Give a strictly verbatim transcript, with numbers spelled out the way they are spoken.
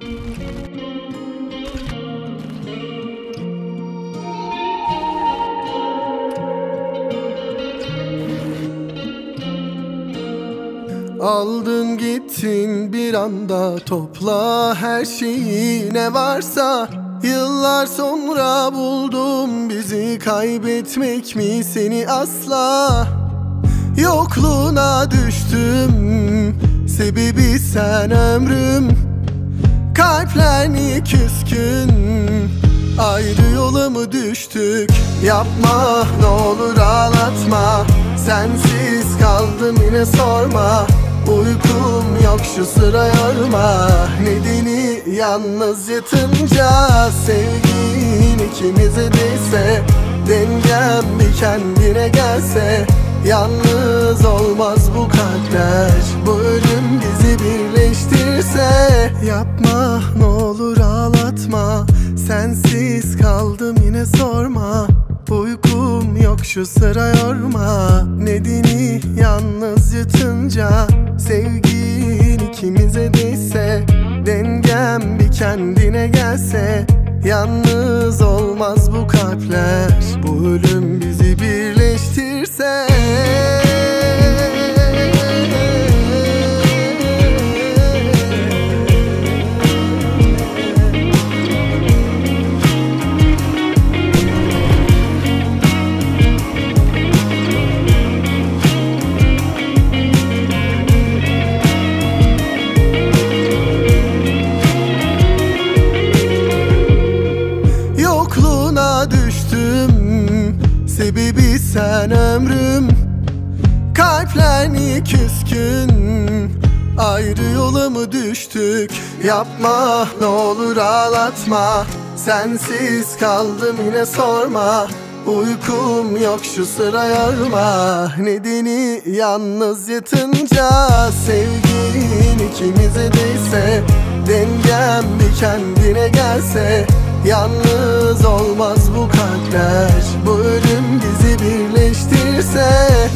Aldın gittin bir anda, topla her şeyi ne varsa. Yıllar sonra buldum, bizi kaybetmek mi seni asla. Yokluğuna düştüm, sebebi sen ömrüm. Kalpler niye küskün, ayrı yola mı düştük? Yapma ne olur ağlatma, sensiz kaldım yine sorma. Uykum yok şu sıra yorma, nedeni yalnız yatınca. Sevgin ikimize değse, dengem bir kendine gelse. Yalnız olmaz bu kalpler, bu ölüm bizi birleştirse. Yapma ne olur ağlatma, sensiz kaldım yine sorma. Uykum yok şu sıra yorma, nedeni yalnız yatınca. Sevgin ikimize değse, dengem bir kendine gelse. Yalnız olmaz bu kalpler, bu ölüm bizi birleştirse. Düştüm, sebebi sen ömrüm. Kalpler niye küskün, ayrı yola mı düştük? Yapma ne olur ağlatma, sensiz kaldım yine sorma. Uykum yok şu sıra yorma, nedeni yalnız yatınca. Sevgin ikimize değse, dengem bir kendine gelse. Yalnız olmaz bu kalpler, bu ölüm bizi birleştirse.